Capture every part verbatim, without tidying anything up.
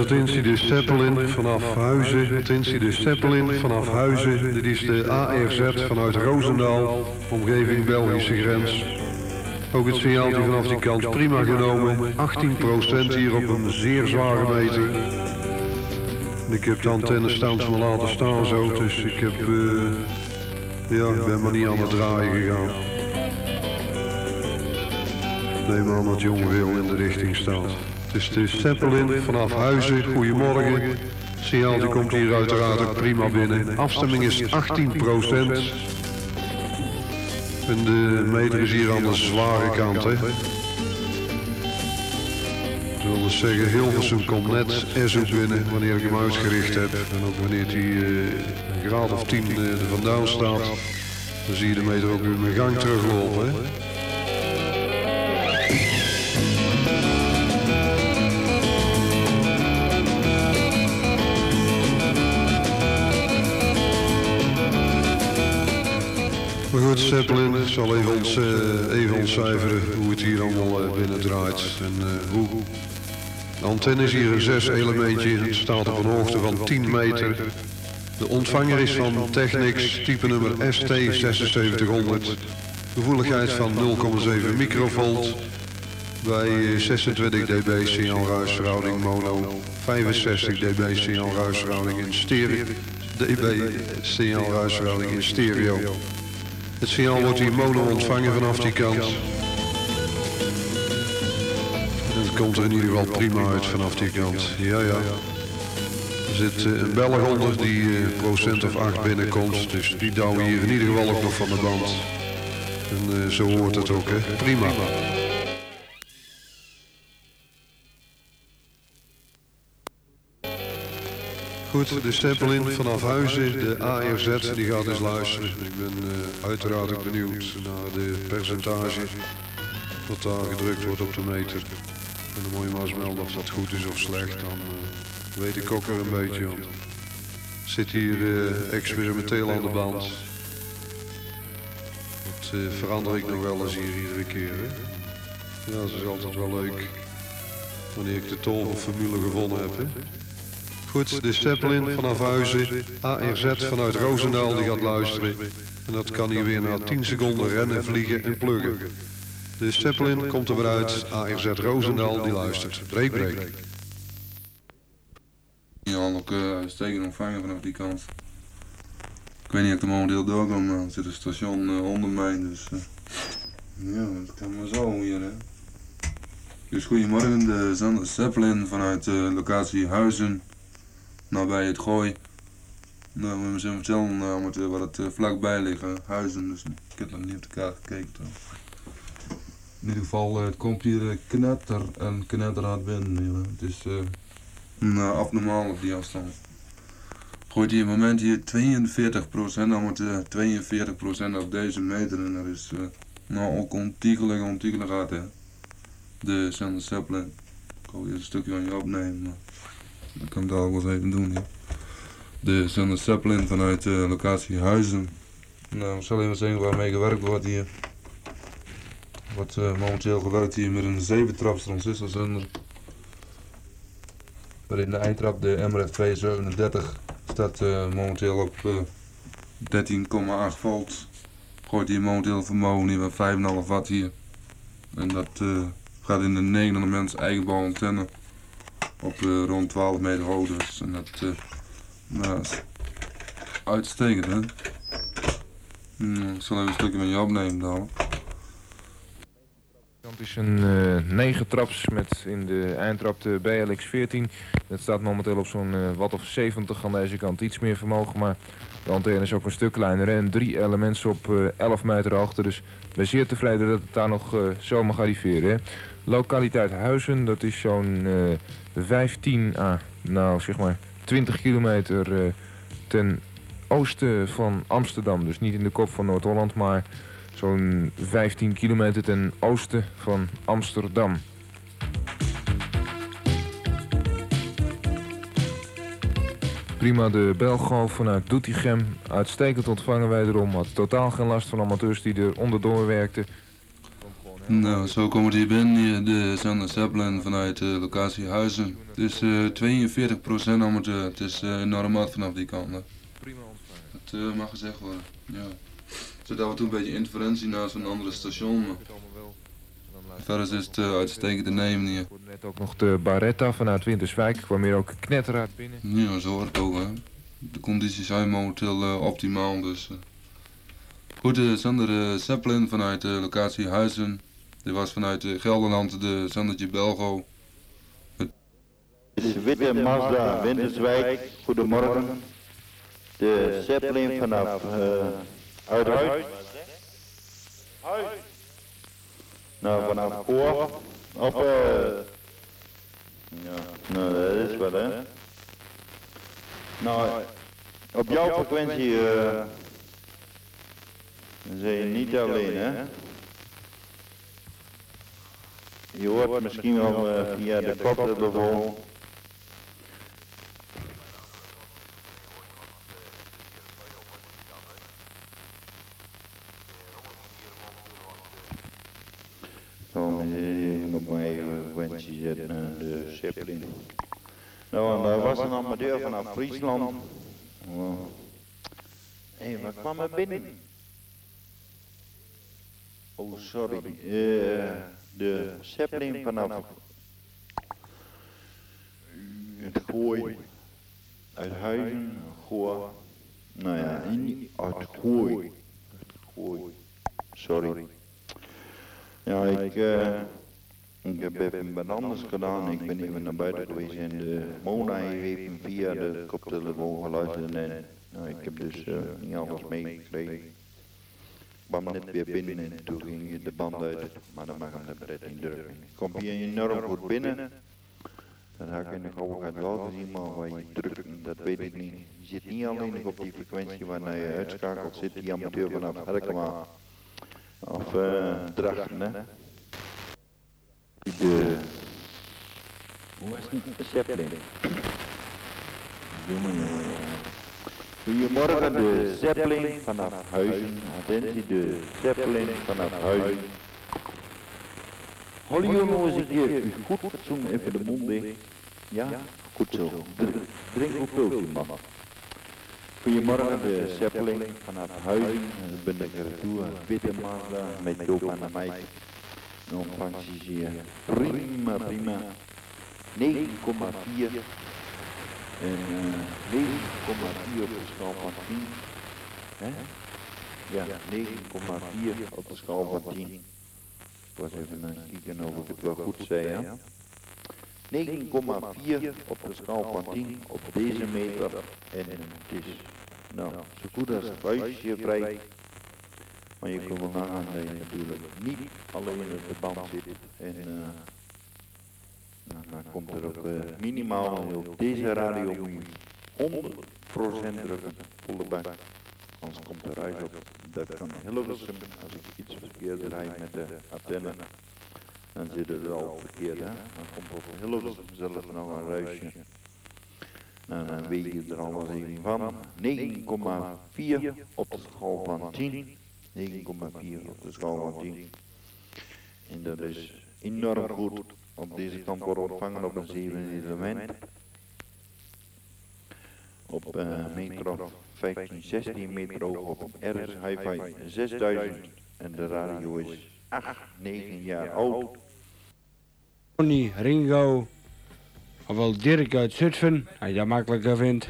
attentie de Zeppelin vanaf Huizen. Attentie de Zeppelin vanaf Huizen. Dit is de A R Z vanuit Roosendaal, omgeving Belgische grens. Ook het signaaltje vanaf die kant prima genomen. achttien procent hier op een zeer zware meter. Ik heb de antenne stands maar laten staan zo, dus ik heb, uh, ja, ik ben maar niet aan het draaien gegaan. Neem aan dat jongen wil in de richting staat. Het is de Zeppelin vanaf Huizen, goedemorgen. Het signaaltje komt hier uiteraard ook prima binnen. Afstemming is achttien procent. En de meter is hier aan de zware kant, hè. Dat wil dus zeggen, Hilversum komt net S ook binnen wanneer ik hem uitgericht heb. En ook wanneer hij uh, een graad of tien uh, er vandaan staat, dan zie je de meter ook weer mijn gang teruglopen, hè. Maar goed, Zeppelin zal even, ons, uh, even ontcijferen hoe het hier allemaal uh, binnen draait. En uh, hoe. De antenne is hier een zes elementje, het staat op een hoogte van tien meter. De ontvanger is van Technics, type nummer S T zesenzeventighonderd. Gevoeligheid van nul komma zeven microvolt. Bij zesentwintig dB signaalruisverhouding mono. vijfenzestig dB signaalruisverhouding in stereo. dB signaalruisverhouding in stereo. Het signaal wordt hier mono ontvangen vanaf die kant. En het komt er in ieder geval prima uit vanaf die kant. Ja, ja. Er zit uh, een Belg onder die uh, procent of acht binnenkomt. Dus die douwen hier in ieder geval ook nog van de band. En uh, zo hoort het ook, hè. Prima. Goed, de Zeppelin vanaf Huizen, de A R Z, die gaat eens luisteren. Ik ben uh, uiteraard ook benieuwd naar de percentage wat daar gedrukt wordt op de meter. En dan moet je maar eens melden of dat goed is of slecht, dan uh, weet ik ook weer een beetje. Want ik zit hier uh, experimenteel aan de band. Dat uh, verander ik nog wel eens hier iedere keer. Hè? Ja, dat is altijd wel leuk wanneer ik de tolformule gevonden heb. Hè? Goed, de Zeppelin vanaf Huizen, A R Z vanuit Roosendaal, die gaat luisteren. En dat kan hier weer na tien seconden rennen, vliegen en pluggen. De Zeppelin komt er weer uit, A R Z Roosendaal, die luistert. Break, break. Ja, ook uh, uitstekend ontvangen vanaf die kant. Ik weet niet of ik er momenteel doorkom, maar er zit een station uh, onder mij, dus uh, ja, dat kan maar zo hier, hè. Dus goedemorgen, de zender Zeppelin vanuit uh, locatie Huizen. Nabij het Gooi. Nou, we moeten even vertellen uh, wat, uh, wat het uh, vlakbij liggen, Huizen, dus ik heb nog niet op de kaart gekeken. Toch. In ieder geval, uh, het komt hier uh, knetter en knetterhard binnen. Ja. Het is uh, nou, abnormaal op die afstand. Gooit hier op het moment hier tweeënveertig procent, dan wordt uh, tweeënveertig procent op deze meter en dat is uh, nou ook ontiegelijk, ontiegelijk hard, hè. De zender Zeppelin. Ik wil hier een stukje van je opnemen, maar dat kan ik daar wel eens even doen, ja. De zender Zeppelin vanuit de uh, locatie Huizen. Nou, ik zal even zeggen waarmee gewerkt wordt hier. Er wordt uh, momenteel gewerkt hier met een zeven traps transistorzender. Waarin de eindtrap, de M R F tweehonderdzevenendertig, staat uh, momenteel op uh, dertien komma acht volt. Gooit hier momenteel een vermogen hier van vijf komma vijf watt hier. En dat uh, gaat in de negenhonderd mensen eigenbouw antenne. Op uh, rond twaalf meter hoogte. Dus, en dat uh, nou, is uitstekend, hè. Hmm, ik zal even een stukje met je opnemen dan. Het is een uh, negen traps met in de eindtrap de B L X veertien. Dat staat momenteel op zo'n uh, watt of zeventig aan deze kant, iets meer vermogen, maar de antenne is ook een stuk kleiner en drie elementen op uh, elf meter hoogte. Dus ik ben zeer tevreden dat het daar nog uh, zo mag arriveren. Hè. Lokaliteit Huizen, dat is zo'n uh, vijftien à nou zeg maar twintig kilometer uh, ten oosten van Amsterdam. Dus niet in de kop van Noord-Holland, maar zo'n vijftien kilometer ten oosten van Amsterdam. Prima de Belgo vanuit Doetinchem. Uitstekend ontvangen wederom. Had totaal geen last van amateurs die er onderdoor werkten. Nou, zo komen we hier binnen, hier de Sander Zeppelin vanuit de locatie Huizen. Het is uh, tweeënveertig procent amateur, het is uh, enorm hard vanaf die kant. Hè. Prima ontvangen. Dat uh, mag gezegd worden, ja. Er zit af en toe een beetje interferentie naast een andere station, maar verder is het uh, uitstekend te nemen hier. Ik hoorde net ook nog de Barretta vanuit Winterswijk, kwam hier ook knetterhard binnen. Ja, zo hoort het ook, hè. De condities zijn momenteel uh, optimaal, dus... Uh. Goed, de Sander uh, Zeppelin vanuit de locatie Huizen. Dit was vanuit uh, Gelderland de Sandertje Belgo. Dit is Witte Mazda, Winterswijk. Goedemorgen. De Zeppelin vanaf uh, Uithuis. Nou, vanaf Koor. Op, uh, ja, nou dat is wat hè. Nou, op jouw frequentie uh, ben je niet alleen hè. Je hoort misschien wel uh, via de koptelefoon. Zo, ik op mijn eigen frequentie zetten, uh, de Zeppelin. Nou, en daar was een amateur vanaf Friesland. Oh. Hé, hey, waar kwam er binnen? Oh, sorry. Uh, de Zeppelin vanaf het Gooi, uit Huizen, Goor, nou ja, in, uit Gooi, Gooi, sorry. Ja, ik, uh, ik heb even wat anders gedaan, ik ben even naar buiten geweest en de Mona heeft hem via de koptelefoon geluisterd en nou, ik heb dus uh, niet alles meegekregen. Ik kwam net weer binnen en toen ging de band uit, maar dan mag hem de pret niet drukken. Ik kom hier enorm goed binnen. Dat ga ik in de gauwigheid wel zien, maar waar je drukt, dat weet ik niet. Je zit niet alleen op die frequentie waar je uitschakelt, zit die amateur vanaf Herkema of uh, Drachten, hè. De... Hoe is het? De Zeppelin. Goedemorgen, de Zeppelin vanaf Huizen. Attentie, de Zeppelin vanaf Huizen. Hallo jongens, ik hier u goed fatsoen, even de mond dicht. Ja, goed zo. Drink een pultje, man. Goedemorgen, de Zeppelin vanaf Huizen. Ik ben de retour, Witte Mazda met Joop aan de meid. De ontvangst is hier prima, prima. negen komma vier. En uh, negen komma vier op de schaal van tien. Hè? Ja, negen komma vier op de schaal van tien. Ik was even aan het kijken of ik het wel goed zei, hè? negen komma vier op de schaal van tien op deze meter. En het is, nou, zo goed als het huisje vrij. Maar je kunt wel nagaan dat je natuurlijk niet alleen op de band zit. En uh, nou, dan komt er op uh, minimaal op deze radio honderd procent drukken, volle bak. Anders komt er uit op dat van Hilversum, als ik iets verkeerd draai met de antenne, dan zit het al verkeerd, hè. Dan komt op Hilversum zelf nog een ruisje. Nou, dan weet je er alles even van. negen komma vier op de schaal van tien. negen komma vier op de schaal van tien. En dat is enorm goed. Op deze kant worden ontvangen op een zeven element. Op uh, meter vijftien, zestien meter hoog op R S Hi-Fi zesduizend. En de radio is acht, negen jaar oud. Tony, Ringo, ofwel Dirk uit Zutphen, als je dat makkelijker vindt.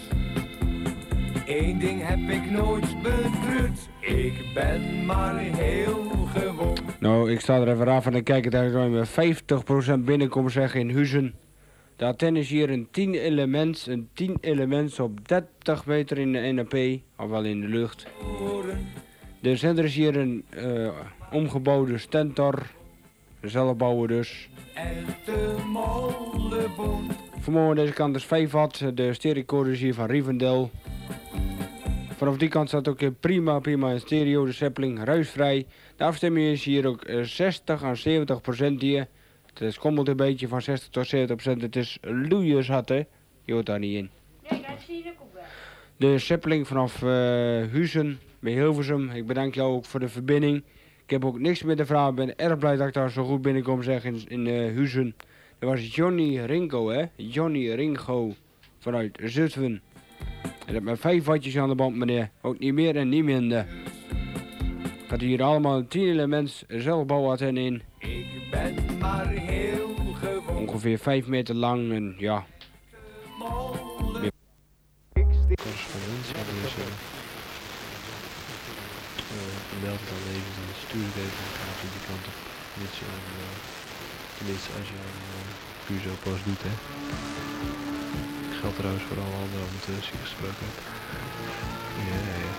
Eén ding heb ik nooit betreurd, ik ben maar heel gewoon. Nou, ik sta er even af en dan kijken dat ik nog met vijftig procent binnenkom zeggen in Huizen. De antenne is hier een tien elements, een tien elements op dertig meter in de N A P, ofwel in de lucht. De zender is hier een uh, omgebouwde Stentor, zelf bouwen dus. Vermogen deze kant is vijf watt, de stereorecorder is hier van Rivendell. Vanaf die kant staat ook prima, prima in stereo, de Zeppelin, ruisvrij. De afstemming is hier ook uh, zestig à zeventig procent hier. Het schommelt een beetje van zestig tot zeventig procent. Het is loeiershard, hè. Je hoort daar niet in. Nee, dat zie ik ook wel. De Zeppelin vanaf uh, Huizen bij Hilversum. Ik bedank jou ook voor de verbinding. Ik Ik heb ook niks meer te vragen. Ik ben erg blij dat ik daar zo goed binnenkom zeg in, in uh, Huizen. Dat was Johnny Ringo, hè? Johnny Ringo vanuit Zutphen. En dat met vijf watjes aan de band, meneer. Ook niet meer en niet minder. Gaat hier allemaal tien elements zelfbouwantenne in. Ik ben maar heel gewoon. Ongeveer vijf meter lang en ja. Correspondentie aan deze meld dan even, dan stuur ik even een kaartje die kant op. Mits je een, uh, tenminste als je een uh, Q S O-pas doet, hè. Geldt trouwens voor alle andere amateurs die ik gesproken heb. Ja, ja, ja.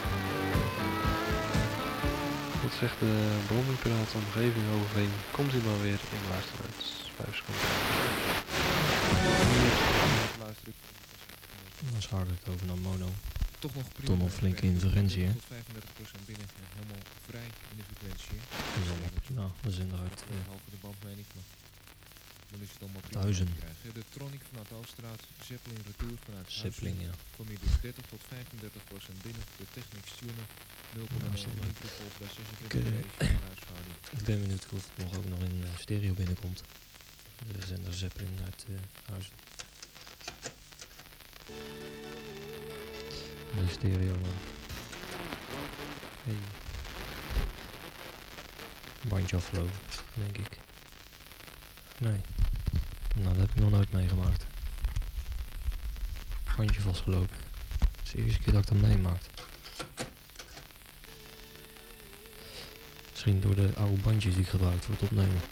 Wat zegt de bronnenpiraat, omgeving overheen? Komt hij maar weer in luisterheid. vijf seconden. Dan schakelt het over naar mono. Toch nog prima. Toch nog flinke interferentie, hè? Tot vijfendertig procent binnen en helemaal vrij in de frequentie. Dat is allemaal prima. We zijn eruit. Uh, halve de band meen ik, maar dan is het allemaal prima. Huizen. De Tronic vanuit de Alstraat, Zeppelin Retour vanuit Zeppelin, ja. Kom je dus dertig tot vijfendertig procent binnen. De Technics Tuner nul komma nul microvolt bij zesenveertig huishouding. Ik ben benieuwd of het nog ook nog in uh, stereo binnenkomt. De zender Zeppelin uit uh, Huizen. De stereo man. Hey. Bandje afgelopen, denk ik. Nee. Nou, dat heb ik nog nooit meegemaakt. Bandje vastgelopen. Dat is de eerste keer dat ik dat meemaak. Misschien door de oude bandjes die ik gebruikt voor het opnemen.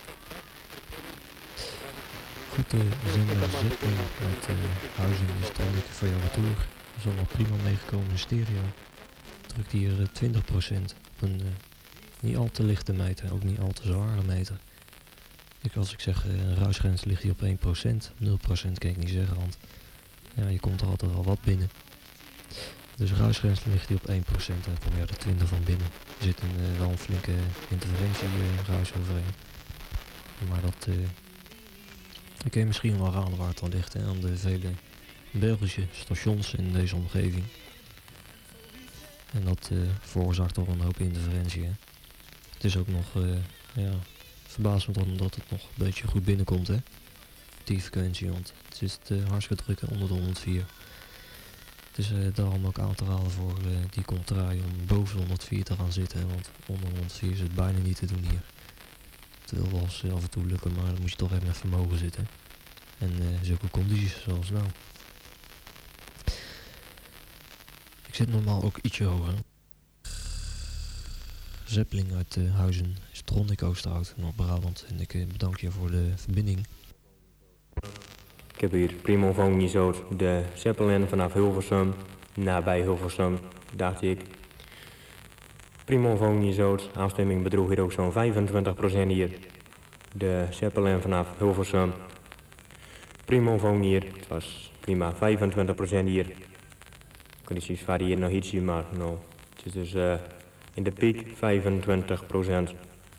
Goed, de zender Zeppelin uit uh, Huizen is duidelijk voor jouw retour. Dat is allemaal prima meegekomen in stereo. Drukt hier uh, twintig procent op een uh, niet al te lichte meter, ook niet al te zware meter. Ik, als ik zeg uh, een ruisgrens ligt hier op één procent, nul procent kan ik niet zeggen, want ja, je komt er altijd al wat binnen. Dus de ruisgrens ligt hier op één procent en kom je er twintig van binnen. Er zit een, uh, wel een flinke interferentie uh, ruis overheen. Maar dat uh, dan kun je misschien wel raden waar het aan ligt, hè, aan de vele Belgische stations in deze omgeving. En dat uh, veroorzaakt toch een hoop interferentie. Hè. Het is ook nog, uh, ja, verbaast me toch omdat het nog een beetje goed binnenkomt, hè. Die frequentie, want het is uh, hartstikke druk onder de honderdvier. Het is uh, daarom ook aan te raden voor uh, die komt draaien om boven de honderdvier te gaan zitten, want onder de honderdvier is het bijna niet te doen hier. Het wil wel eens uh, af en toe lukken, maar dan moet je toch even even mogen zitten. En uh, zulke condities zoals nou. Ik zit normaal ook ietsje hoger. Zeppelin uit uh, Huizen is Tronic Oosterhout, Noord-Brabant. En ik uh, bedank je voor de verbinding. Ik heb hier Primo van Jezoot, de Zeppelin vanaf Hilversum, nabij Hilversum, dacht ik. Primo van Jezoot, afstemming bedroeg hier ook zo'n vijfentwintig procent hier. De Zeppelin vanaf Hilversum. Primo van hier, het was prima vijfentwintig procent hier. Condities variëren nog ietsje, maar nou, het is dus uh, in de piek vijfentwintig procent.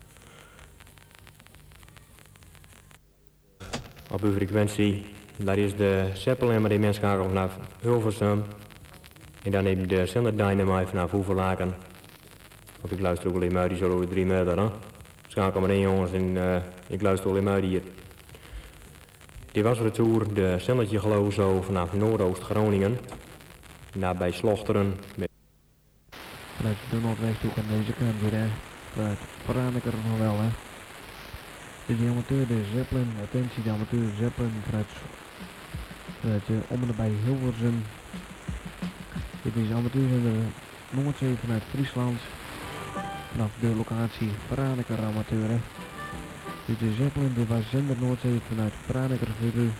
Op uw frequentie, daar is de Zeppelin, maar die mensen schakelen vanaf Hilversum. En dan heb je de Zender Dynamite vanaf Hoevelaken. Of ik luister ook alleen maar, die zullen over drie meter, hè. Schakel maar één jongens en uh, ik luister alleen maar hier. Die was retour, de zendertje geloof zo vanaf Noordoost-Groningen. Nabij Slochteren. Vanuit de Noordwesthoek aan deze kant weer, hè. Vanuit Paraneker nog wel, hè. Dit is de amateur, de Zeppelin. Attentie, de amateur Zeppelin vanuit, vanuit uh, om en nabij Hilversum. Dit is de amateur van de Noordzee vanuit Friesland. Vanaf de locatie Paraneker amateur, hè. Dit is Zeppelin, dit was zender Noordzee vanuit Paraneker voor u.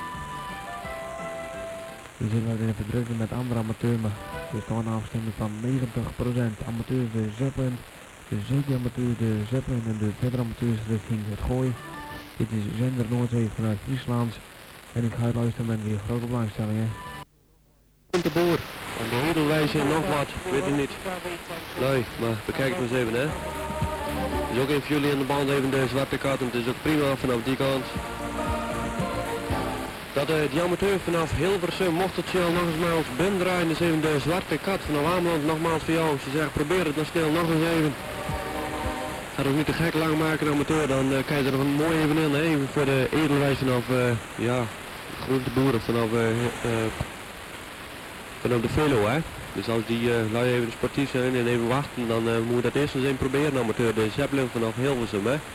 We zitten wat in de verdrukking met andere amateur, maar er is toch een afstemming van negentig procent. Amateur de Zeppelin, de zeeamateur de Zeppelin en de verdere amateurs richting het Gooi. Dit is zender Noordzee vanuit Friesland en ik ga luisteren met weer grote belangstelling, hè. De boer, aan de hoedelwijze nog wat, weet ik niet. Nee, maar bekijk het maar eens even, hè. Dus ook even jullie aan de band even de zwarte kat, en het is ook prima vanaf die kant. Dat uh, die amateur vanaf Hilversum, mocht het snel nog eens maar ons ben draaien, is even de zwarte kat vanaf Ameland, nogmaals voor jou. Ze zeggen probeer het nog snel nog eens even. Gaat ook niet te gek lang maken, amateur, dan uh, kan je er nog een mooi even in, hè? Even voor de edelwijs vanaf, uh, ja, groenteboeren vanaf, uh, uh, vanaf de Velo, hè? Dus als die uh, lui even sportief zijn en even wachten, dan uh, moet je dat eerst eens even proberen, amateur. De Zeppelin vanaf Hilversum, hè?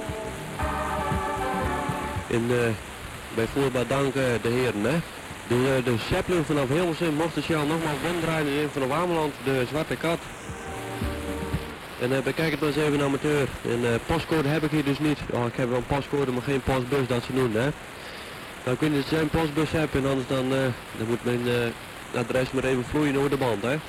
En uh, bijvoorbeeld danken de heren, hè? De, uh, de Zeppelin vanaf Hilversum mocht dus jou nogmaals winddraaien in vanaf Ameland, de Zwarte Kat. En uh, bekijk het maar eens even, amateur. En uh, postcode heb ik hier dus niet. Oh, ik heb wel een postcode, maar geen postbus, dat ze doen, hè? Nou kun je dus een postbus hebben en anders dan, uh, dan moet mijn uh, adres maar even vloeien over de band, hè?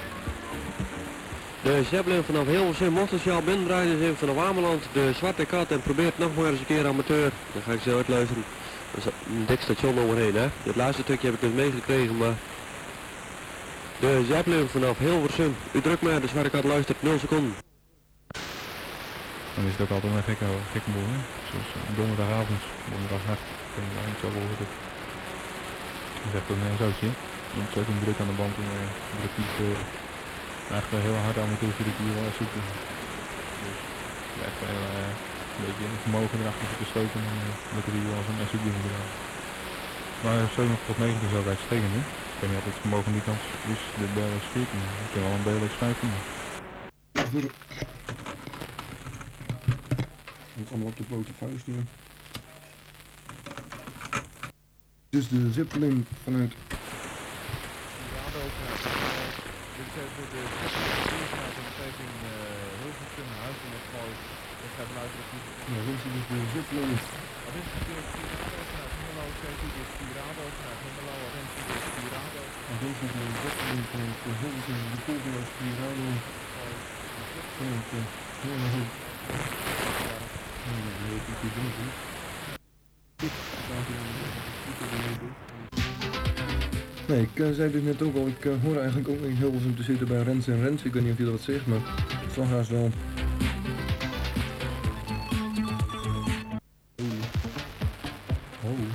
De Zeppelin vanaf Hilversum mocht dus jou binnendraaien in vanaf Ameland, de Zwarte Kat, en probeert nog maar eens een keer, amateur. Dan ga ik zo uitluisteren. Er is een dik station overheen, hè? Het laatste stukje heb ik dus meegekregen, maar... De Zeppelin vanaf Hilversum. U drukt maar, de Zwarte Kat luistert nul seconden. Dan is het ook altijd een gekke, gekke boel, hè? Zoals donderdagavond, donderdagnacht, ik weet niet of zo hoort het. Dat is echt een uh, zootje. Ontzettend druk aan de band en uh, relatief uh, eigenlijk heel hard amateur voor de kier uh, zoeken. Dus echt wel uh, een beetje vermogen erachter te stoken en uh, dat er hier wel zo'n S U V moeten gaan. Maar zeventig tot negentig is ook uitstekend, hè? Ik weet niet of het vermogen die kant is, de B L X veertien, ik ken wel een B L X vijftien. Het allemaal op de blote vuist nu. Dus de Zeppelin vanuit... Dit is even de omgeving Hilversum, huis in het Gooi. Ik ga luisteren. Ja, dit is dus de Zeppelin. Wat is het hier? Spirado vanuit Hengelo, steeds hier Spirado vanuit Hengelo, Rensie is Spirado. En dit is de Zeppelin vanuit Hilversum, de Polder Spirado. Vanuit Hengelo. Nee, ik uh, zei dus net ook al, ik uh, hoor eigenlijk ook in Hilversum te zitten bij Rens en Rens. Ik weet niet of je dat wat zegt, maar het zal haast wel. Oh. Oh.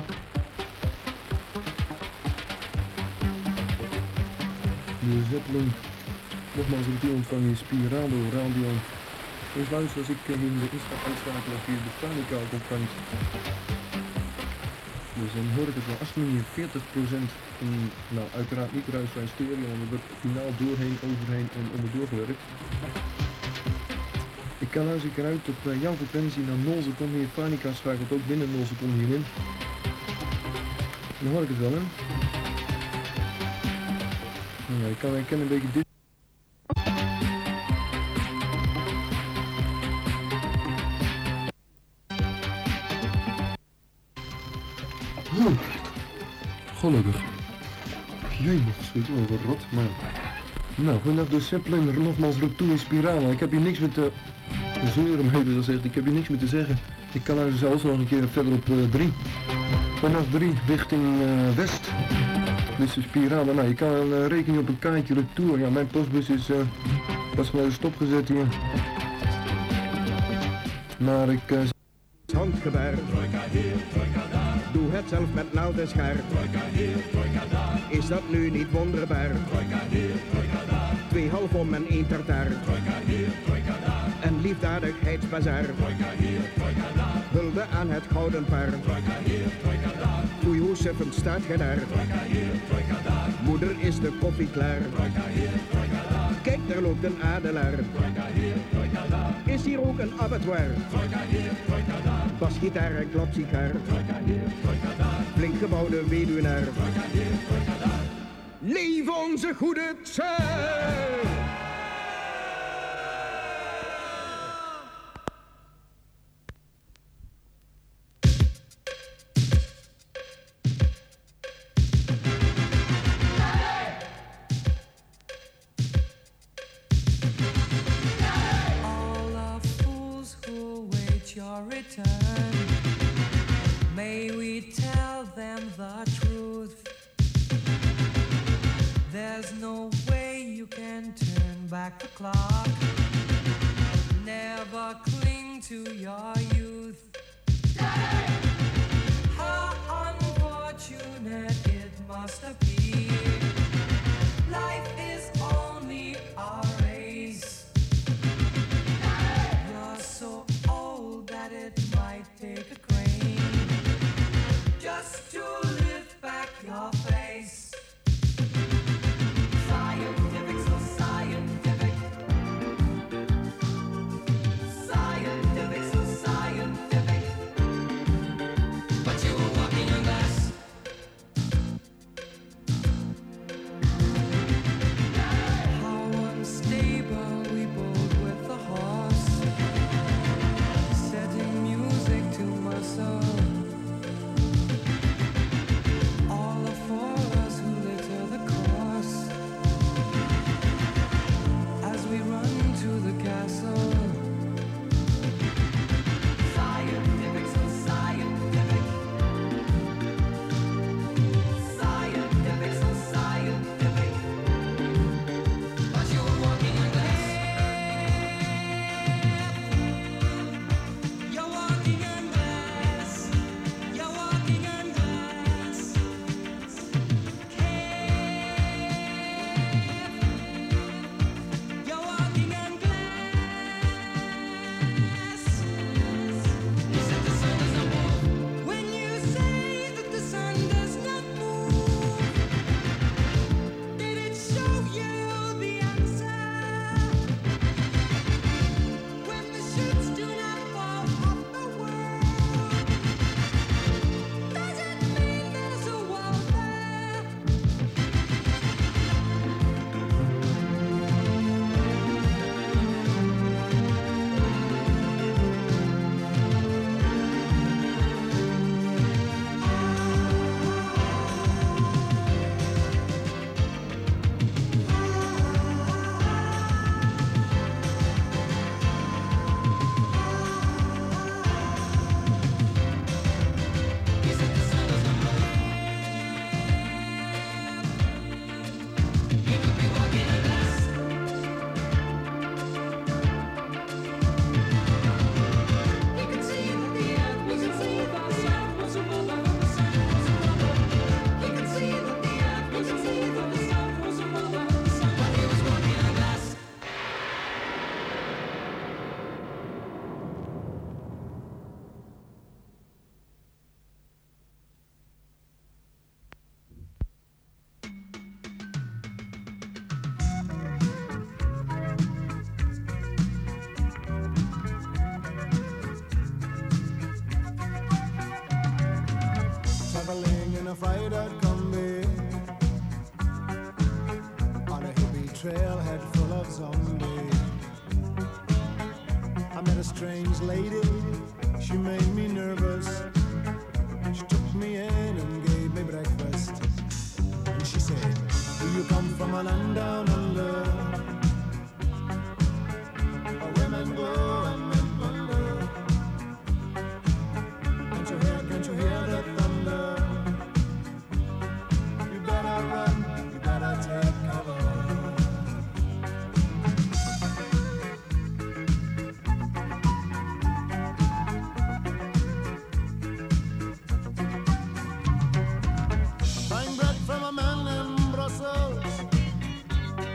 De Zeppelin, nogmaals op die ontvang is Spirado Radio. Dus luister, als ik uh, hier in de Insta uitschakelen of hier de Fanica ook opvangt. Dus dan hoor ik het wel achttien, veertig procent in, nou uiteraard niet ruisvrij stereo, want er wordt finaal doorheen, overheen en onderdoor gewerkt. Ik kan luister ik eruit op uh, jouw frequentie naar nul seconden, hier Fanica schakelt ook binnen nul seconden hierin. Dan hoor ik het wel, hè. Ja, ik kan, ik kan een beetje dit. Gelukkig. Jij mag schieten over rot, maar... Nou, vanaf de Zeppelin nogmaals retour in Spirale. Ik heb hier niks met te... zeuren, maar even gezegd, ik heb hier niks meer te zeggen. Ik kan er zelfs nog een keer verder op drie. Uh, vanaf drie richting uh, west. Dus de Spirale, nou je kan uh, rekenen op een kaartje retour. Ja, mijn postbus is uh, pas wel stopgezet hier. Maar ik... Uh, Handgebaar. Doe het zelf met naald en schaar. Is dat nu niet wonderbaar? Twee half om en één tartaar. Een liefdadigheidsbazaar. Hulde aan het gouden paar. Oei, hoe suffend staat gij daar? Moeder, is de koffie klaar? Kijk, daar loopt een adelaar. Is hier ook een abattoir? Basgitaar en klapsigaar. Flink gebouwde weduwnaar. Leef onze goede tijd! Your return, may we tell them the truth. There's no way you can turn back the clock. Never cling to your youth. How unfortunate it must appear. Life is only a race. might take a crane just to lift back your face. Scientific, so scientific. Scientific, so scientific. But you were walking on glass. How unstable we both with the horse, setting music to my soul. All the foreigners who litter the course as we run to the castle. Scientific, so scientific. Scientific, so scientific. But you were walking on glass. You're walking on glass. You're walking on glass. You're walking on glass. You said the sun does not move. When you say that the sun does not move, did it show you the answer? When the shoots do not fall off the world, does it mean there's a wall there? You said the sun does not move. You could be walking on glass. You could see that the earth was a mother, the sun was a mother, the sun was a mother. You could see that the earth was a mother, the sun was a mother, the sun. But he was walking on glass. Traveling in a fried-out combi on a hippie trailhead full of zombies. I met a strange lady, she made me nervous. She took me in and gave me breakfast. And she said, do you come from a land down under, where women go and men wonder? Can't you hear, can't you hear the thunder? You better run, you better take cover. Buying bread from a man in Brussels,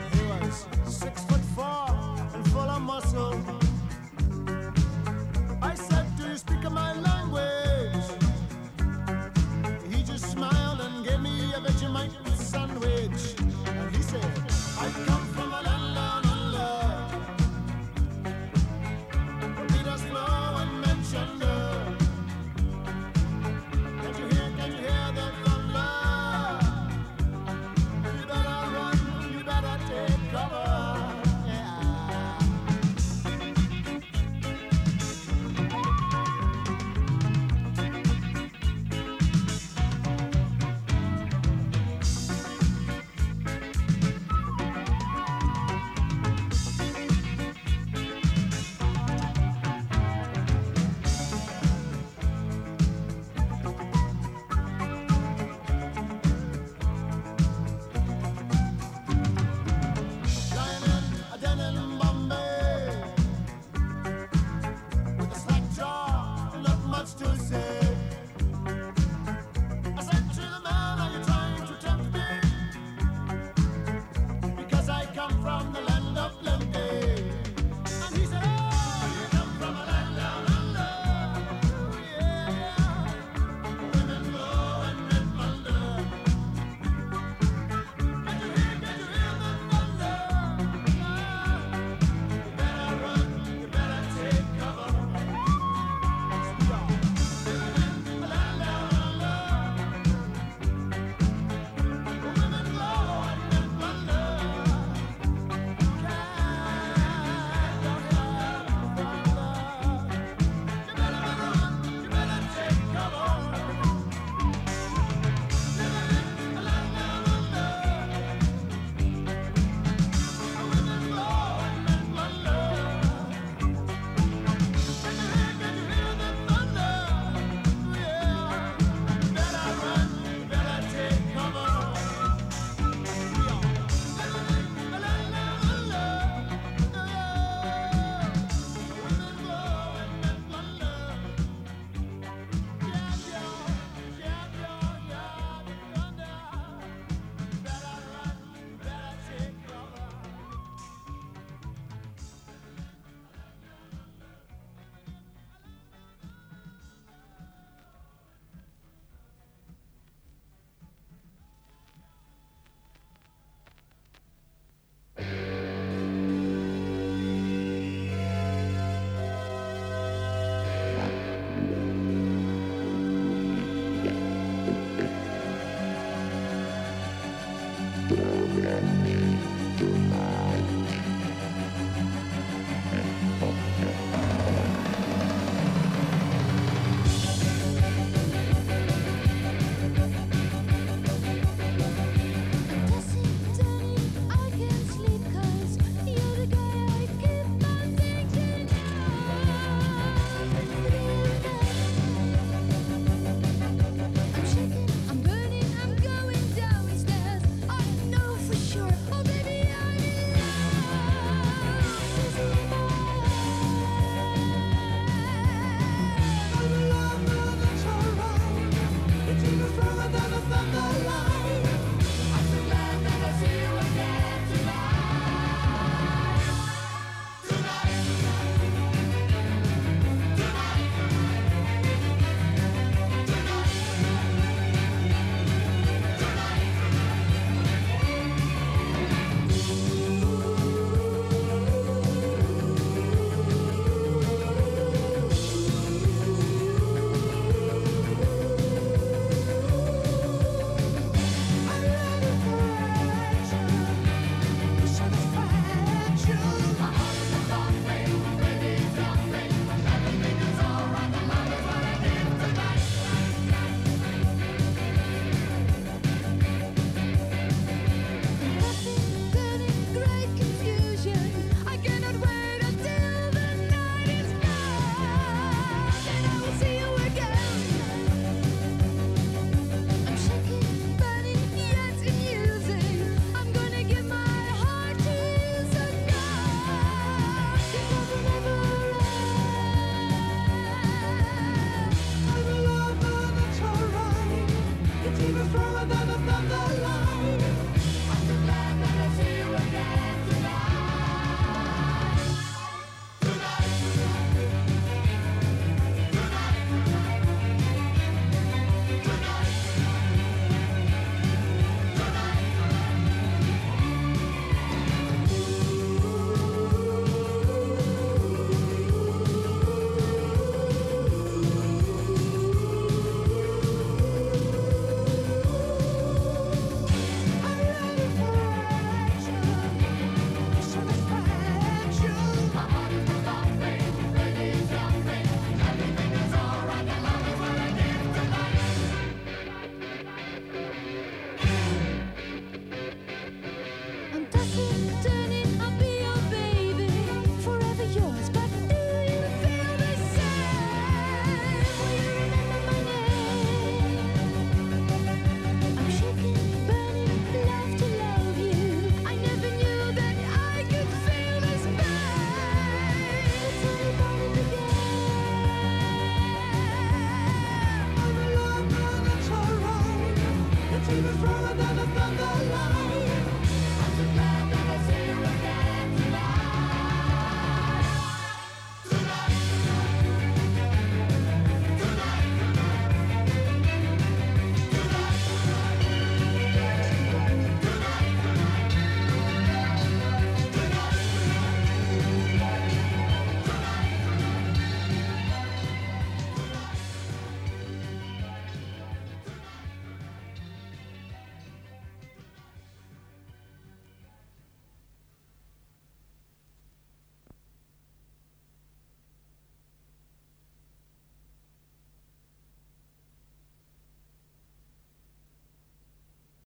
even stronger than the thunder line.